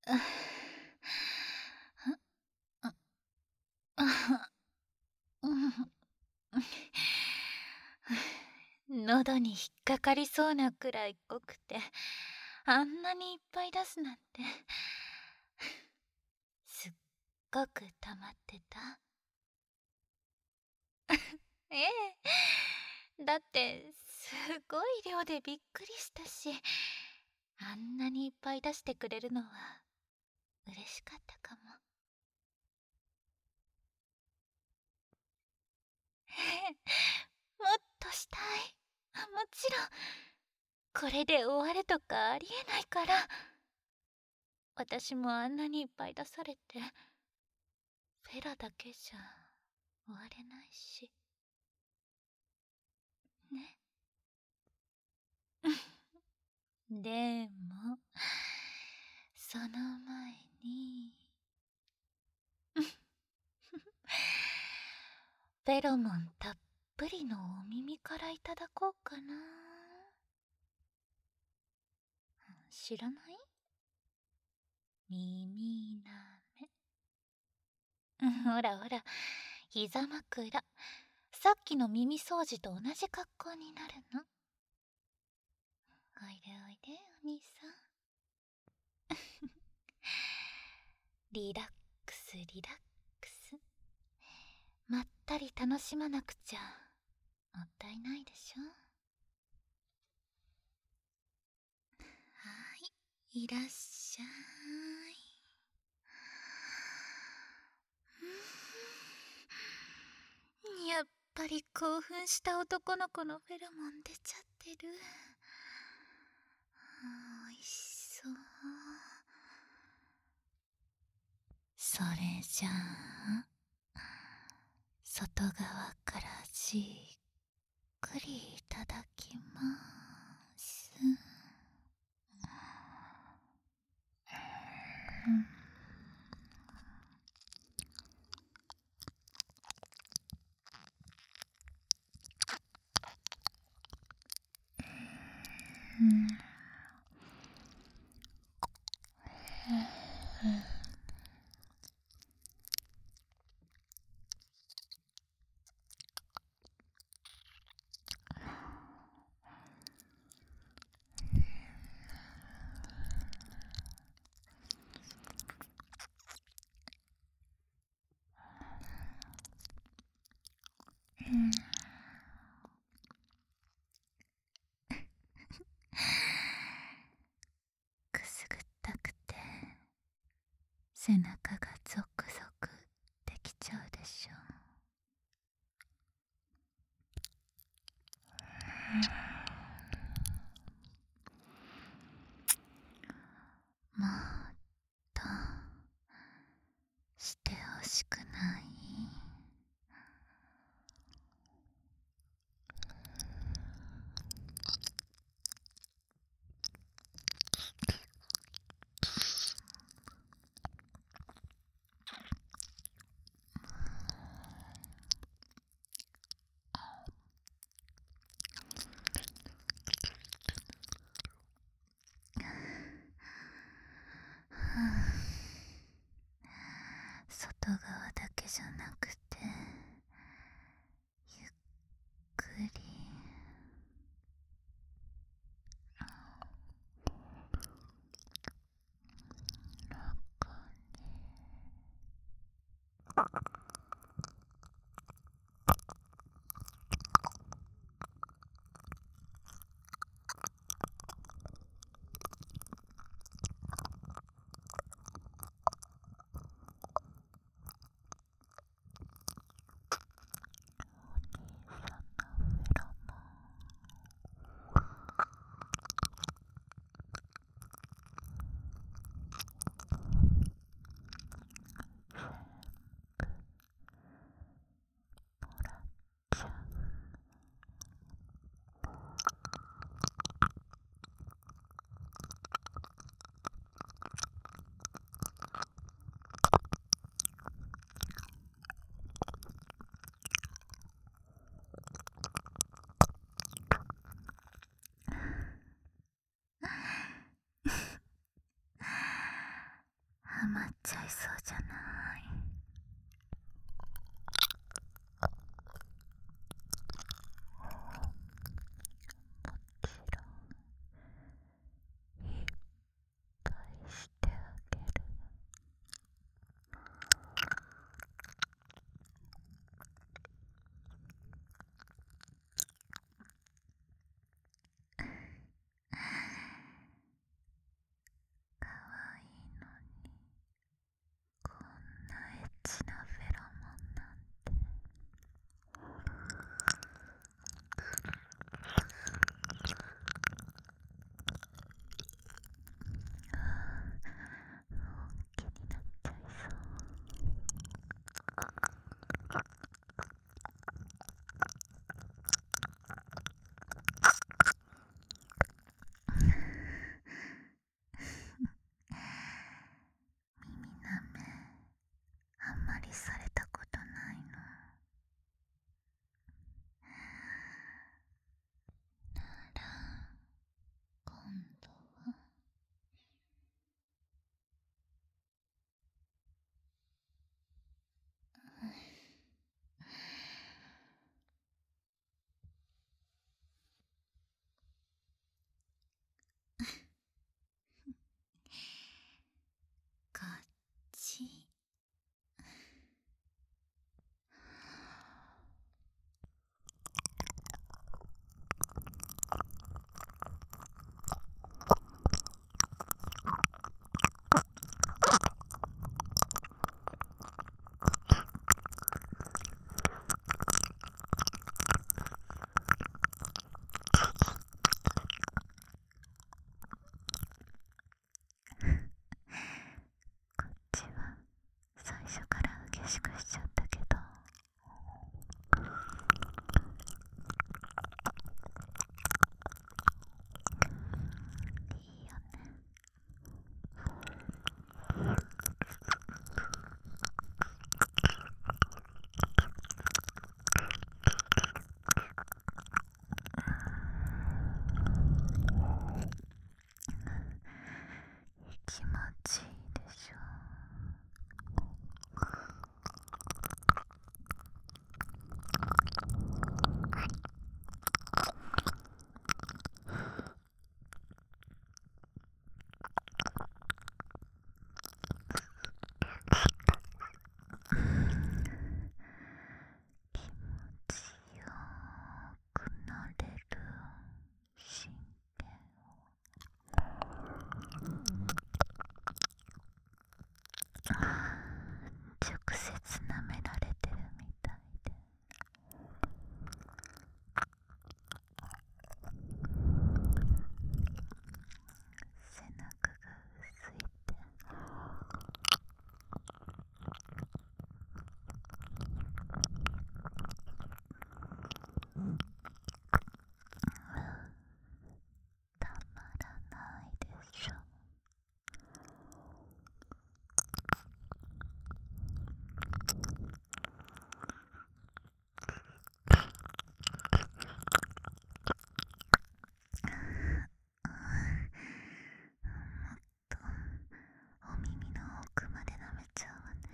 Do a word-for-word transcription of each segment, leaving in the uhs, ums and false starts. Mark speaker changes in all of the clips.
Speaker 1: 喉に引っかかりそうなくらい濃くて、あんなにいっぱい出すなんて、すっごく溜まってた。ええ、だってすごい量でびっくりしたし、あんなにいっぱい出してくれるのは嬉しかったかも。もっとしたい。もちろんこれで終わるとかありえないから。私もあんなにいっぱい出されて、フェラだけじゃ終われないしね。でもその前にフェロモンたっぷりのお耳からいただこうかな。知らない？耳なめ。ほらほら、膝枕。さっきの耳掃除と同じ格好になるの。おいでおいで、お兄さん。リラックスリラックス。まったり楽しまなくちゃもったいないでしょ。はい、いらっしゃい。やっぱり興奮した男の子のフェロモン出ちゃってる。おいしそう。それじゃあ外側からじっくりいただきます。くすぐったくて背中がゾクゾクできちゃうでしょ。もっとしてほしくない？外側だけじゃなくてゆっくり中まっちゃいそうじゃない。もちろんいっぱいしてあげる。かわいいのにこんなエッチなフェロモンなんて。本気になっちゃいそう。耳なめあんまりされたことないの。なら今度はこっち。こっちは最初から激しくしちゃったけど、いいよね。気持ちいいでしょ。気持ちよくなれる神経を直接舐められてるみたいで、背中が薄いてたまらないでしょ。とお耳の奥まで舐めちゃうわね。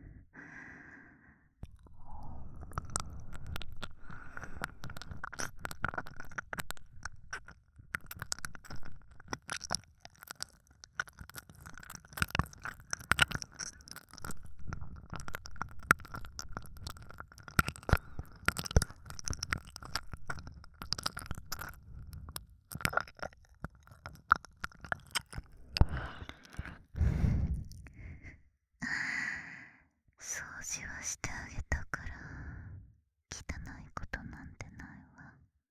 Speaker 1: 掃除はしてあげたから汚いことなんてないわ。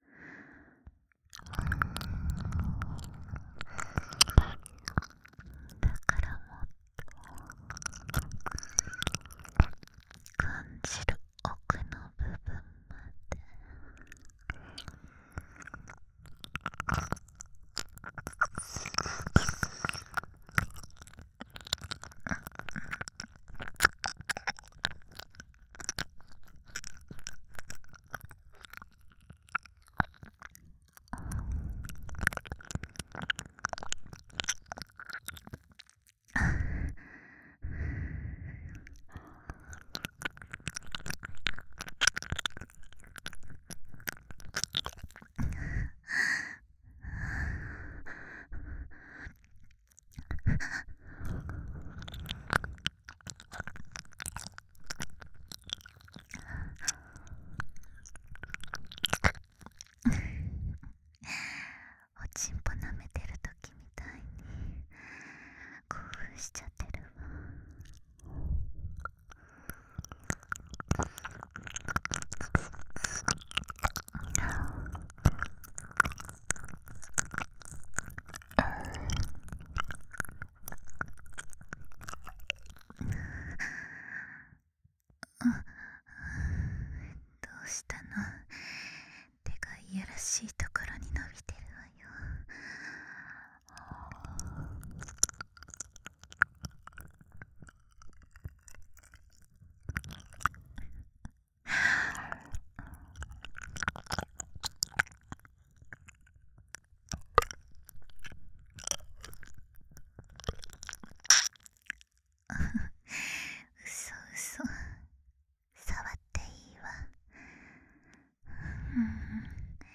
Speaker 1: だからもっと感じる奥の部分まで。
Speaker 2: おちんぽ舐めてる時みたいに興奮しちゃってるわ。どうしたの？手がいやらしいところに伸びてるわよ。嘘嘘、触っていいわ。うん、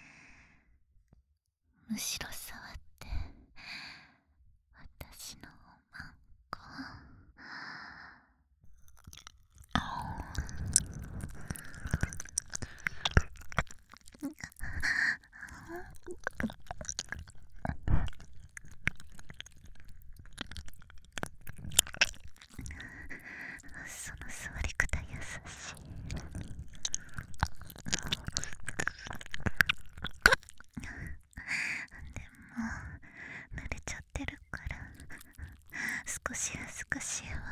Speaker 2: むしろ触って私のおまんこ。その座り方優しい。でも濡れちゃってるから少し恥ずかしいわ。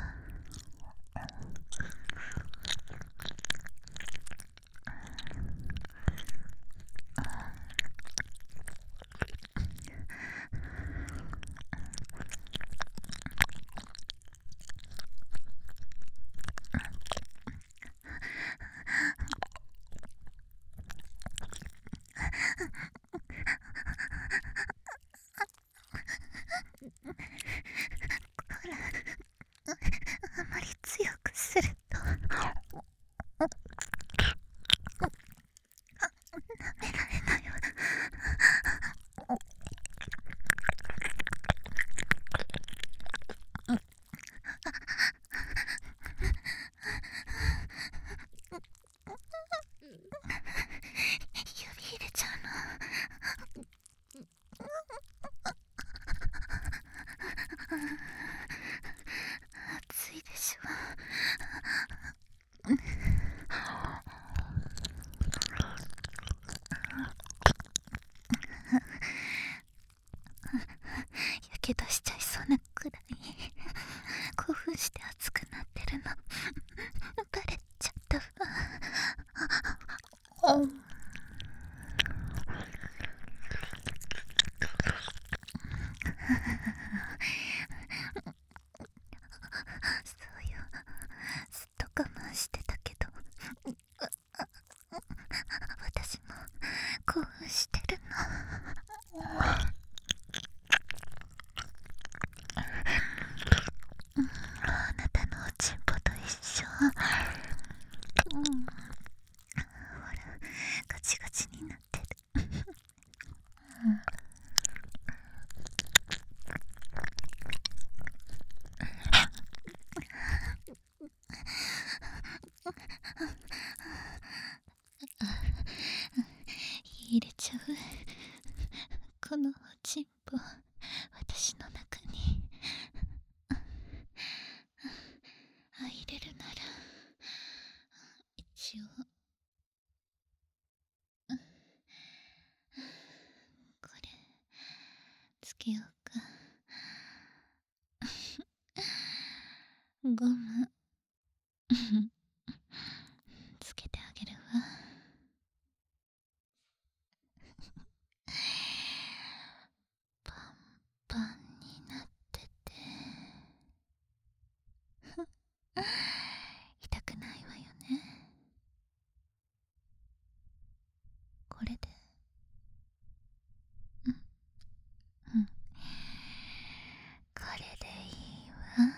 Speaker 2: ほら、あまり強くすると舐められないわ。指入れちゃうの？暑いでしょ。やけどしちゃいそうなくらい興奮して熱くなってるのバレちゃったわ。そうよ、ずっと我慢してたけど私も興奮してるの。あなたのおちんぽと一緒。うん、ほらガチガチになってる。入れちゃう？このおちんぽ私の中に。あ、入れるなら一応これつけようか。ゴムつけてあげるわ。パンパンになってて痛くないわよね。これでうんうん、これでいいわ。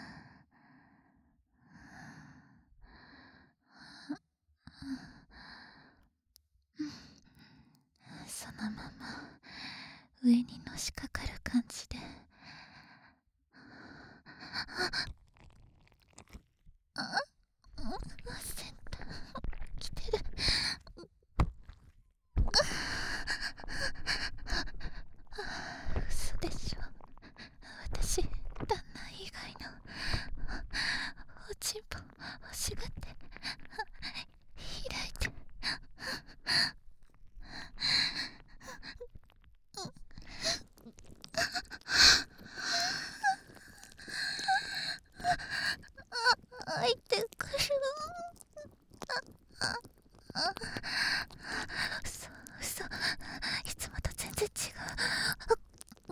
Speaker 2: そのまま上にのしかかる感じであ、センター来てる。嘘でしょ。私、旦那以外のおちんぽ欲しがって開いて。開いてくる。ああ嘘嘘、いつもと全然違う。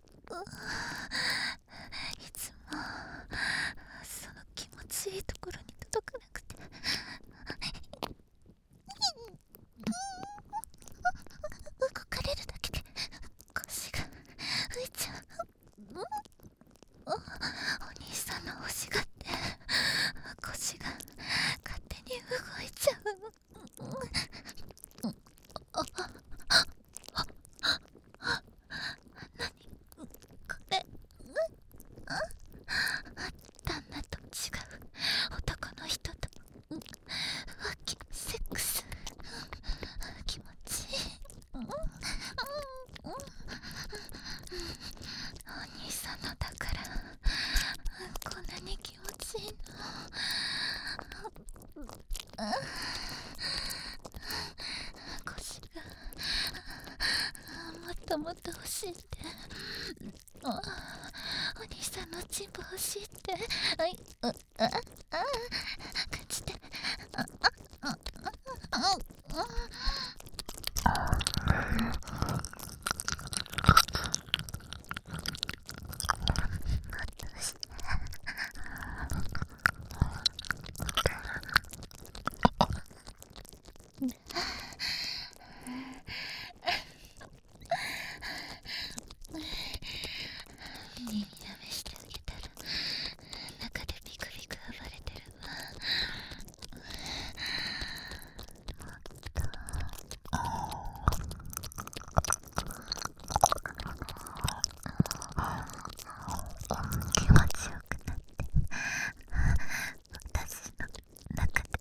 Speaker 2: いつもその気持ちいいところに届かなくて、動かれるだけで腰が浮いちゃう。お、お兄さんの欲しがって腰が勝手に動いちゃう。何これ。旦那と違う男の人と浮気セックス、気持ちいい。お兄さんのだからこんなに気持ちいいの。腰がもっともっと欲しいって。お兄さんのチンポ欲しいって。あい、あ、あ、あ、感じて。あ、あ、あ、あ、あ、あ。耳舐めしてあげたら中でビクビク暴れてるわ。気持ちよくなって私の中で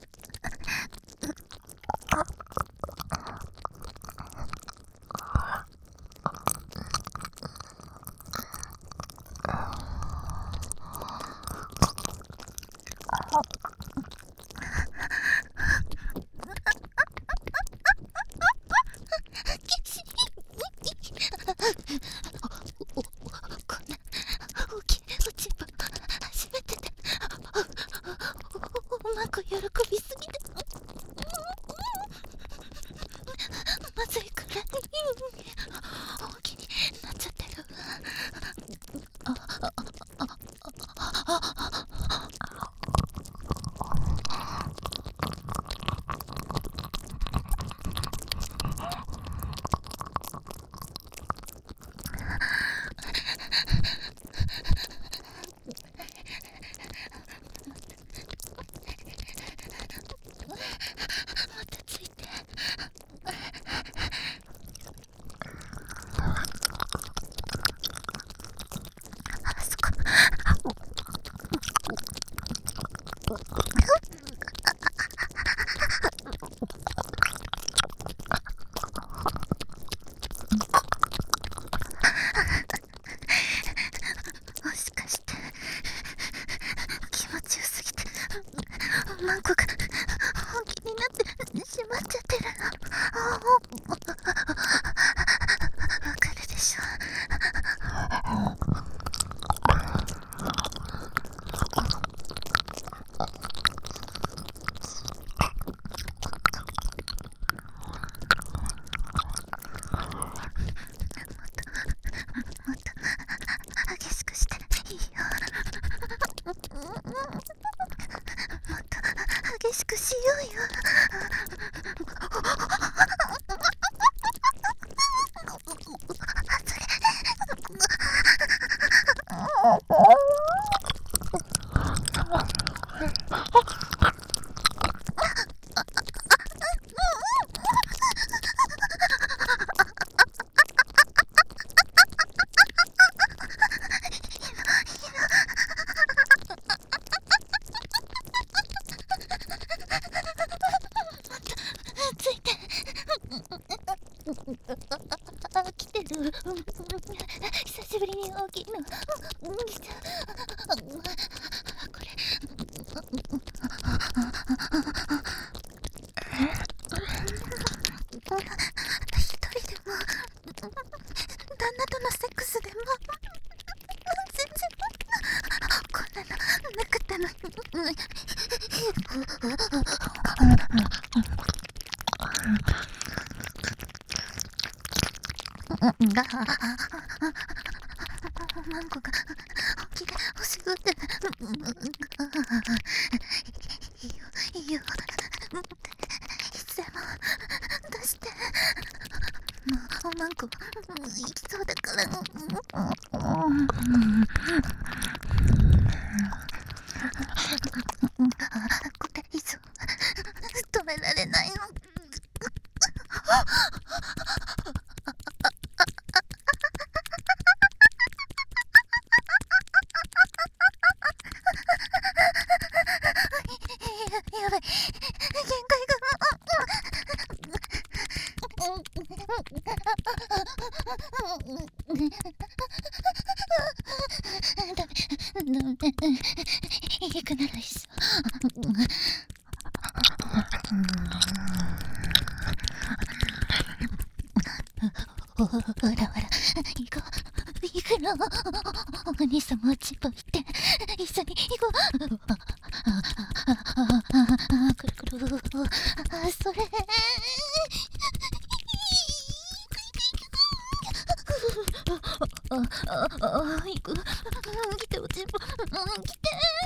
Speaker 2: お、お、こんな大きいおちんぽ初めてで、うまく喜びすぎてまずいくらい大きになっちゃってる。あ、あ、あ、あ、またついて。あそこ。もしかして気持ちよすぎてマンコが本気になってしまっちゃってるの。わかるでしょ。もっと激しくしていいよ。もっと激しくしようよ。 たの。マンコが本気で欲しがってる。いいよいいよ、いつでも出して。もうマンコ行きそうだから。これ以上止められないの。やばい、限界が。ダメ、ダメ、行くなら一緒。ほらほら、行こう、行くの。お兄さんもちっぽいって一緒に行こう。くるくる、あ、それあああ、行く。来ておちんぽ、来て。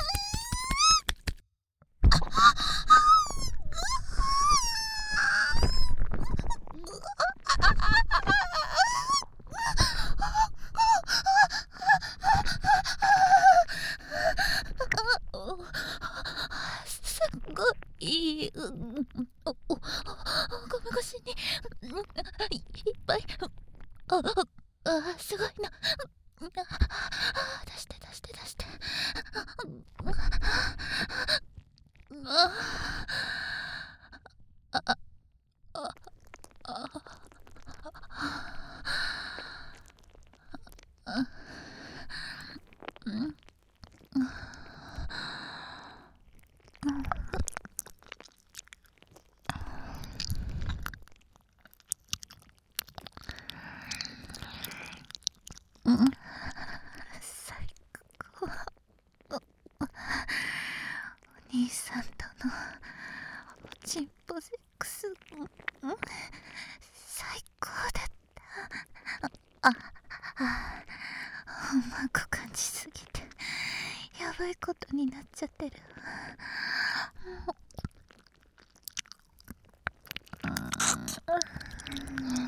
Speaker 2: すっごい、うん、お、お、ゴミ越しにいっぱい。ああ、すごいな。出して出して出して。ああああああ、うん、うん、最高。お兄さんとのおちんぽセックス、うん、最高だった。ああ、マンコ感じすぎてやばいことになっちゃってる。うん